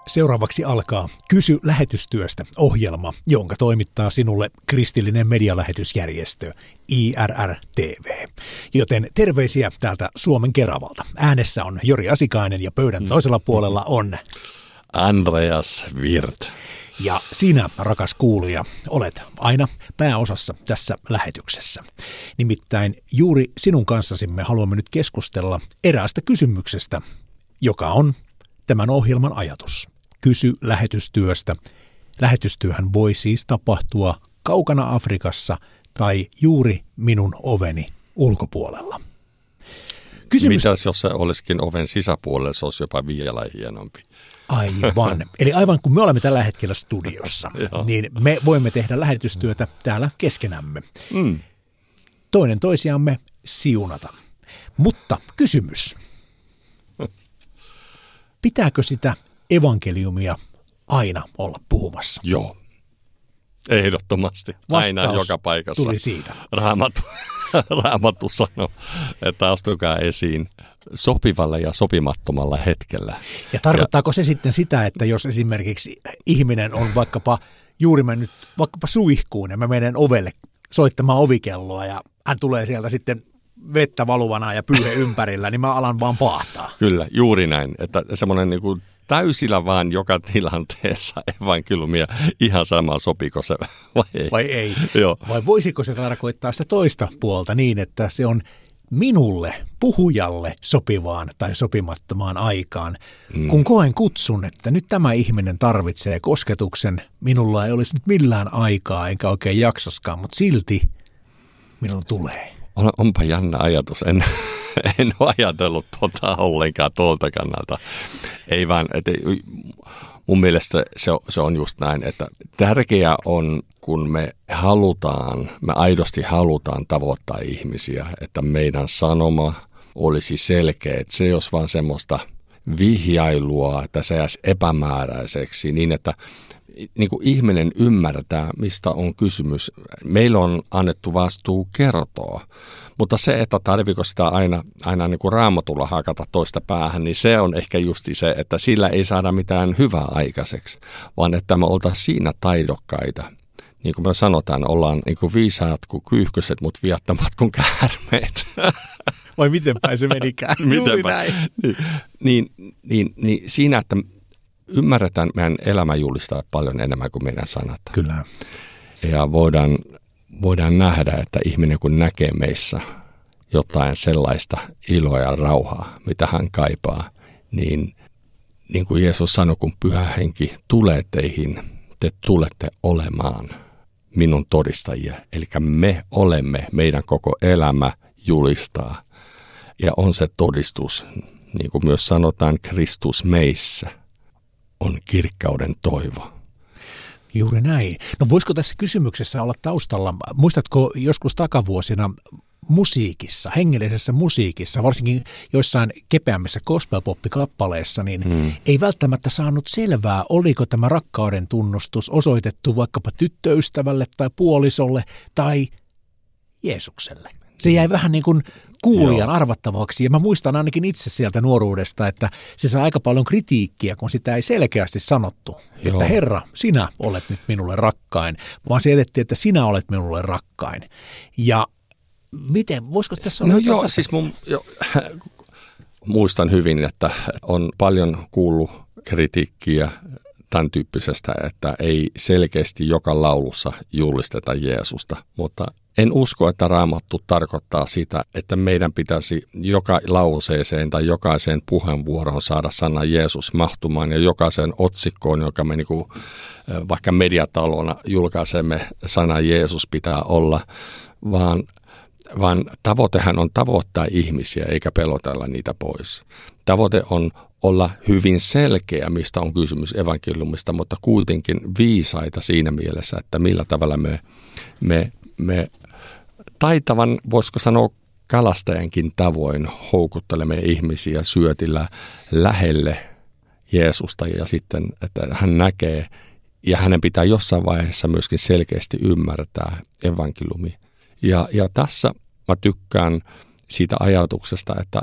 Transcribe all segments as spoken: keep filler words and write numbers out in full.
Seuraavaksi alkaa Kysy lähetystyöstä -ohjelma, jonka toimittaa sinulle kristillinen medialähetysjärjestö I R R T V. Joten terveisiä täältä Suomen Keravalta. Äänessä on Jori Asikainen ja pöydän toisella puolella on Andreas Wirth. Ja sinä, rakas kuulija, olet aina pääosassa tässä lähetyksessä. Nimittäin juuri sinun kanssasi me haluamme nyt keskustella eräästä kysymyksestä, joka on tämän ohjelman ajatus. Kysy lähetystyöstä. Lähetystyöhän voi siis tapahtua kaukana Afrikassa tai juuri minun oveni ulkopuolella. Kysymys... Mitäs jos se olisikin oven sisäpuolella, se olisi jopa vielä hienompi. Aivan. Eli aivan kun me olemme tällä hetkellä studiossa, niin me voimme tehdä lähetystyötä täällä keskenämme. Mm. Toinen toisiamme siunata. Mutta kysymys. Pitääkö sitä evankeliumia aina olla puhumassa? Joo. Ehdottomasti. Aina Vastaus joka paikassa. Tuli siitä. Raamattu, Raamattu sanoo, että astukaa esiin sopivalla ja sopimattomalla hetkellä. Ja tarkoittaako ja, se sitten sitä, että jos esimerkiksi ihminen on vaikkapa juuri mennyt vaikkapa suihkuun ja mä menen ovelle soittamaan ovikelloa ja hän tulee sieltä sitten vettä valuvana ja pyyhe ympärillä, niin mä alan vaan paahtaa. Kyllä, juuri näin. Että semmoinen niin kuin täysillä vaan joka tilanteessa evankeliumia, ihan sama sopiko se vai ei. Vai ei. Joo. Vai voisiko se tarkoittaa sitä toista puolta niin, että se on minulle, puhujalle sopivaan tai sopimattomaan aikaan, mm. kun koen kutsun, että nyt tämä ihminen tarvitsee kosketuksen, minulla ei olisi nyt millään aikaa, enkä oikein jaksoskaan, mutta silti minun tulee. On, onpa jännä ajatus. En, en ole ajatellut tuota ollenkaan tuolta kannalta. Ei vaan, että mun mielestä se, se on just näin, että tärkeää on, kun me halutaan, me aidosti halutaan tavoittaa ihmisiä, että meidän sanoma olisi selkeä. Että se jos vaan semmoista vihjailua, että se jäisi epämääräiseksi niin, että niin kuin ihminen ymmärtää, mistä on kysymys. Meillä on annettu vastuu kertoa, mutta se, että tarviko sitä aina, aina niin kuin Raamatulla hakata toista päähän, niin se on ehkä justi se, että sillä ei saada mitään hyvää aikaiseksi, vaan että me oltaisiin siinä taidokkaita. Niin kuin me sanotaan, ollaan niin kuin viisaat kuin kyyhköset, mutta viattomat kuin käärmeet. Vai miten päin se menikään? Juuri näin. Niin, niin, niin, niin siinä, että ymmärretään meidän elämä julistaa paljon enemmän kuin meidän sanat. Kyllä. Ja voidaan, voidaan nähdä, että ihminen kun näkee meissä jotain sellaista iloa ja rauhaa, mitä hän kaipaa, niin niin kuin Jeesus sanoi, kun Pyhä Henki tulee teihin, te tulette olemaan minun todistajia. Eli me olemme, meidän koko elämä julistaa. Ja on se todistus, niin kuin myös sanotaan, Kristus meissä on kirkkauden toivo. Juuri näin. No voisiko tässä kysymyksessä olla taustalla, muistatko joskus takavuosina musiikissa, hengellisessä musiikissa, varsinkin joissain kepeämmissä gospel-pop-kappaleissa, niin hmm. ei välttämättä saanut selvää, oliko tämä rakkauden tunnustus osoitettu vaikkapa tyttöystävälle tai puolisolle tai Jeesukselle. Se jäi vähän niin kuin kuulijan Joo. arvattavaksi, ja mä muistan ainakin itse sieltä nuoruudesta, että se saa aika paljon kritiikkiä, kun sitä ei selkeästi sanottu, Joo. että Herra, sinä olet nyt minulle rakkain, vaan se jätettiin, että sinä olet minulle rakkain. Ja miten, voisiko tässä olla? No joo, siis mun, jo, muistan hyvin, että on paljon kuullut kritiikkiä tämän tyyppisestä, että ei selkeästi joka laulussa julisteta Jeesusta, mutta en usko, että Raamattu tarkoittaa sitä, että meidän pitäisi joka lauseeseen tai jokaiseen puheenvuoroon saada sana Jeesus mahtumaan ja jokaiseen otsikkoon, joka me niin kuin, vaikka mediatalona julkaisemme sana Jeesus pitää olla, vaan, vaan tavoitehan on tavoittaa ihmisiä eikä pelotella niitä pois. Tavoite on olla hyvin selkeä, mistä on kysymys evankeliumista, mutta kuitenkin viisaita siinä mielessä, että millä tavalla me, me, me taitavan, voisiko sanoa kalastajankin tavoin, houkuttelemme ihmisiä syötillä lähelle Jeesusta ja sitten, että hän näkee ja hänen pitää jossain vaiheessa myöskin selkeästi ymmärtää evankeliumi. Ja, ja tässä mä tykkään siitä ajatuksesta, että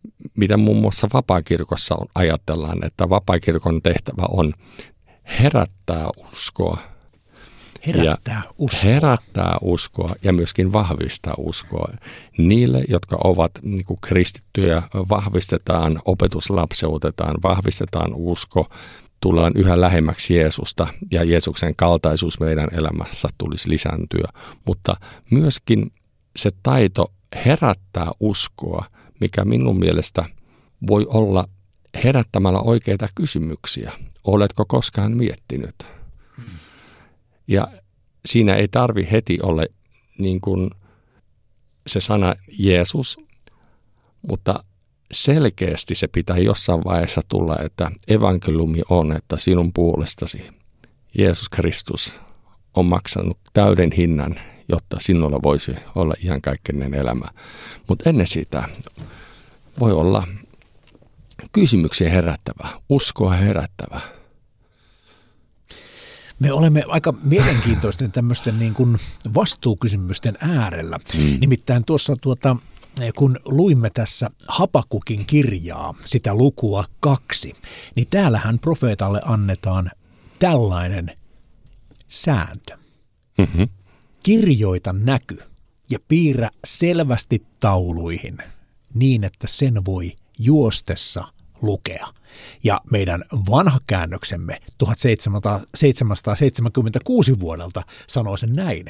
mitä muun muassa vapaakirkossa on, ajatellaan, että vapaakirkon tehtävä on herättää uskoa. Herättää uskoa. Herättää uskoa ja myöskin vahvistaa uskoa. Niille, jotka ovat niin kuin kristittyjä, vahvistetaan, opetuslapseutetaan, vahvistetaan usko, tullaan yhä lähemmäksi Jeesusta ja Jeesuksen kaltaisuus meidän elämässä tulisi lisääntyä. Mutta myöskin se taito herättää uskoa, mikä minun mielestä voi olla herättämällä oikeita kysymyksiä. Oletko koskaan miettinyt? Ja siinä ei tarvi heti olla niin kuin se sana Jeesus, mutta selkeästi se pitää jossain vaiheessa tulla, että evankeliumi on, että sinun puolestasi Jeesus Kristus on maksanut täyden hinnan, jotta sinulla voisi olla ihan kaikkinen elämä. Mutta ennen sitä voi olla kysymyksiä herättävä, uskoa herättävä. Me olemme aika mielenkiintoisten tämmöisten niin kuin vastuukysymysten äärellä. Mm. Nimittäin tuossa tuota, kun luimme tässä Habakukin kirjaa, sitä lukua kaksi, niin täällähän profeetalle annetaan tällainen sääntö. Mm-hmm. Kirjoita näky ja piirrä selvästi tauluihin niin, että sen voi juostessa lukea. Ja meidän vanha käännöksemme tuhatseitsemänsataaseitsemänkymmentäkuusi vuodelta sanoo sen näin.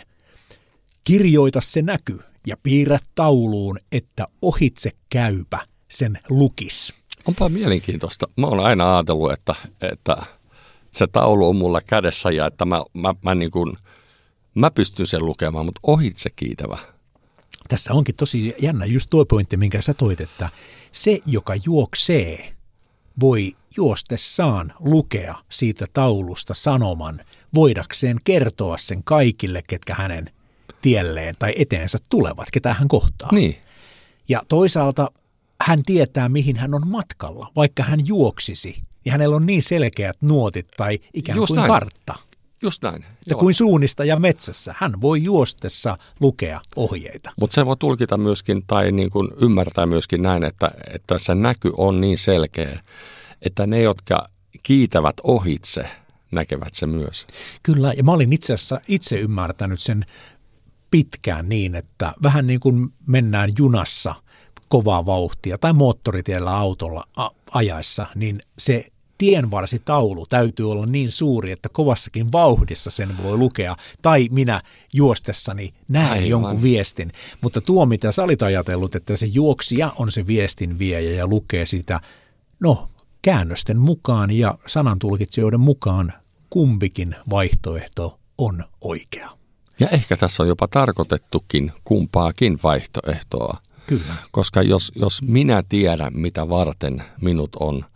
Kirjoita se näky ja piirrä tauluun, että ohitse käypä sen lukis. Onpa mielenkiintoista. Mä oon aina ajatellut, että, että se taulu on mulla kädessä ja että mä, mä, mä, niin kuin, mä pystyn sen lukemaan, mutta ohitse kiitävä. Tässä onkin tosi jännä just tuo pointti, minkä sä toit, että se, joka juoksee, voi juostessaan lukea siitä taulusta sanoman, voidakseen kertoa sen kaikille, ketkä hänen tielleen tai eteensä tulevat, ketä hän kohtaa. Niin. Ja toisaalta hän tietää, mihin hän on matkalla, vaikka hän juoksisi. Ja hänellä on niin selkeät nuotit tai ikään Just kuin näin. kartta. Just näin. Että Joo. kuin suunnistaja metsässä, hän voi juostessa lukea ohjeita. Mutta se voi tulkita myöskin tai niin kuin ymmärtää myöskin näin, että, että se näky on niin selkeä, että ne, jotka kiitävät ohitse, näkevät se myös. Kyllä, ja mä olin itse asiassa itse ymmärtänyt sen pitkään niin, että vähän niin kuin mennään junassa kovaa vauhtia tai moottoritiellä autolla a- ajaessa, niin se tienvarsitaulu täytyy olla niin suuri, että kovassakin vauhdissa sen voi lukea, tai minä juostessani näen Aivan. jonkun viestin. Mutta tuo, mitä sä olit ajatellut, että se juoksija on se viestin viejä ja lukee sitä, no käännösten mukaan ja sanantulkitsijoiden mukaan kumpikin vaihtoehto on oikea. Ja ehkä tässä on jopa tarkoitettukin kumpaakin vaihtoehtoa. Kyllä. Koska jos, jos minä tiedän, mitä varten minut on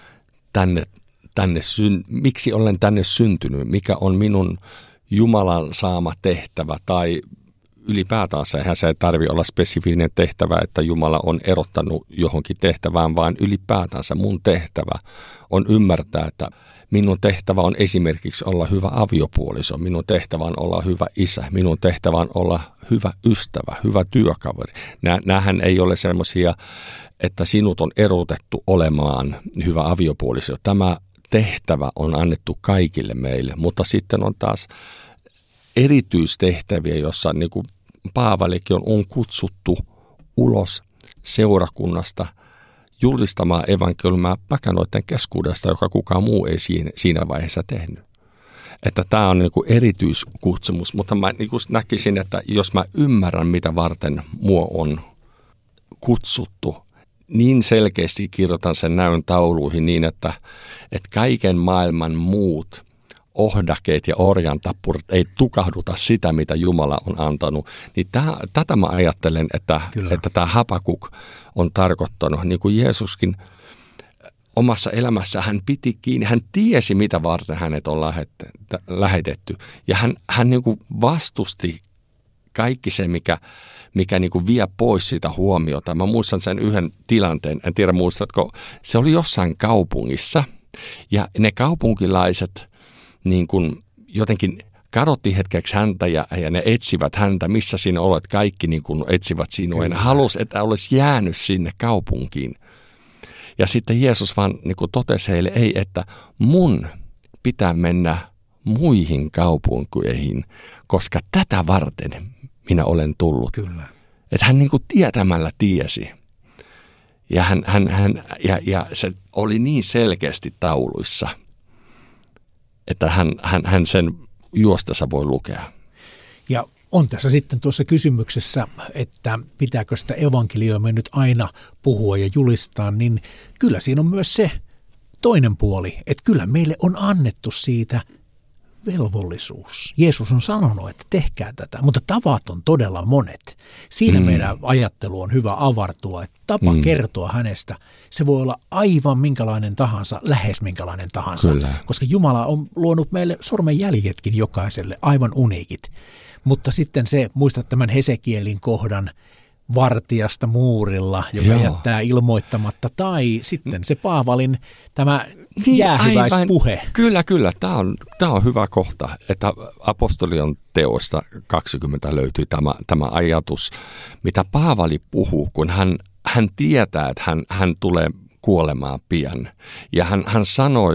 tänne, tänne syn, miksi olen tänne syntynyt, mikä on minun Jumalan saama tehtävä tai ylipäätään sehän se ei tarvitse olla spesifinen tehtävä, että Jumala on erottanut johonkin tehtävään, vaan ylipäätänsä mun tehtävä on ymmärtää, että minun tehtävä on esimerkiksi olla hyvä aviopuoliso, minun tehtävä on olla hyvä isä, minun tehtävä on olla hyvä ystävä, hyvä työkaveri. Nämähän ei ole semmoisia, että sinut on erotettu olemaan hyvä aviopuoliso. Tämä tehtävä on annettu kaikille meille, mutta sitten on taas erityistehtäviä, jossa niin kuin Paavalikin on, on kutsuttu ulos seurakunnasta julistamaan evankeliumia pakanoiden keskuudesta, joka kukaan muu ei siinä, siinä vaiheessa tehnyt. Että tämä on niin kuin erityiskutsumus, mutta mä niin kuin näkisin, että jos mä ymmärrän, mitä varten mua on kutsuttu, niin selkeästi kirjoitan sen näyn tauluihin niin, että, että kaiken maailman muut ohdakeet ja orjantappurat ei tukahduta sitä, mitä Jumala on antanut. Niin täh, tätä mä ajattelen, että, että tämä Habakuk on tarkoittanut, niin kuin Jeesuskin omassa elämässä hän piti kiinni, hän tiesi, mitä varten hänet on lähetetty. Ja hän, hän niin kuin vastusti kaikki se, mikä, mikä niin kuin vie pois sitä huomiota. Mä muistan sen yhden tilanteen, en tiedä muistatko, se oli jossain kaupungissa ja ne kaupunkilaiset niin kuin jotenkin kadotti hetkeksi häntä ja, ja ne etsivät häntä, missä sinä olet, kaikki niin kuin etsivät sinua. Ja ne halusi, että olisi jäänyt sinne kaupunkiin. Ja sitten Jeesus vaan niin kuin totesi heille, ei, että mun pitää mennä muihin kaupunkeihin, koska tätä varten minä olen tullut. Kyllä. Että hän niin kuin tietämällä tiesi. Ja, hän, hän, hän, ja, ja se oli niin selkeästi tauluissa, että hän, hän, hän sen juostessa voi lukea. Ja on tässä sitten tuossa kysymyksessä, että pitääkö sitä evankeliumia nyt aina puhua ja julistaa, niin kyllä siinä on myös se toinen puoli, että kyllä meille on annettu siitä velvollisuus. Jeesus on sanonut, että tehkää tätä, mutta tavat on todella monet. Siinä mm. meidän ajattelu on hyvä avartua, että tapa mm. kertoa hänestä, se voi olla aivan minkälainen tahansa, lähes minkälainen tahansa, kyllä. Koska Jumala on luonut meille sormenjäljetkin jokaiselle, aivan uniikit. Mutta sitten se, muistat tämän Hesekielin kohdan vartijasta muurilla, joka Joo. jättää ilmoittamatta, tai sitten se Paavalin tämä jäähyväispuhe. Aivan, kyllä, kyllä. Tämä on, tämä on hyvä kohta, että apostolion teoista kaksikymmentä löytyy tämä, tämä ajatus, mitä Paavali puhuu, kun hän, hän tietää, että hän, hän tulee kuolemaan pian. Ja hän, hän sanoi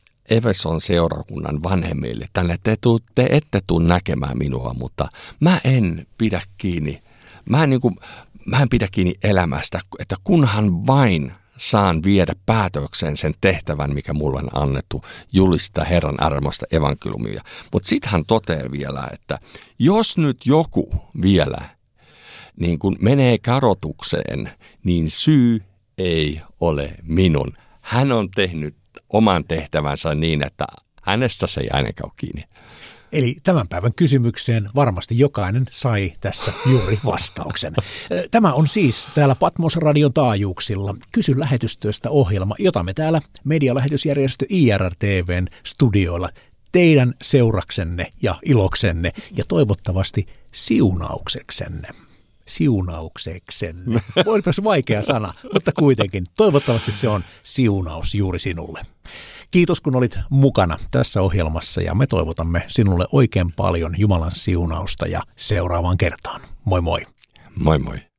Efeson seurakunnan vanhemmille, että te, te ette tule näkemään minua, mutta mä en pidä kiinni. Mä en, niin kuin, mä en pidä kiinni elämästä, että kunhan vain saan viedä päätökseen sen tehtävän, mikä mulle on annettu, julistaa Herran armosta evankeliumia. Mutta sitten hän toteaa vielä, että jos nyt joku vielä niin kun menee kadotukseen, niin syy ei ole minun. Hän on tehnyt oman tehtävänsä niin, että hänestä se ei ainakaan ole kiinni. Eli tämän päivän kysymykseen varmasti jokainen sai tässä juuri vastauksen. Tämä on siis täällä Patmos-radion taajuuksilla Kysy lähetystyöstä -ohjelma, jota me täällä medialähetysjärjestö I R R T V:n studioilla teidän seuraksenne ja iloksenne ja toivottavasti siunaukseksenne. Siunaukseksenne. Olipas vaikea sana, mutta kuitenkin toivottavasti se on siunaus juuri sinulle. Kiitos, kun olit mukana tässä ohjelmassa ja me toivotamme sinulle oikein paljon Jumalan siunausta ja seuraavaan kertaan. Moi moi. Moi moi.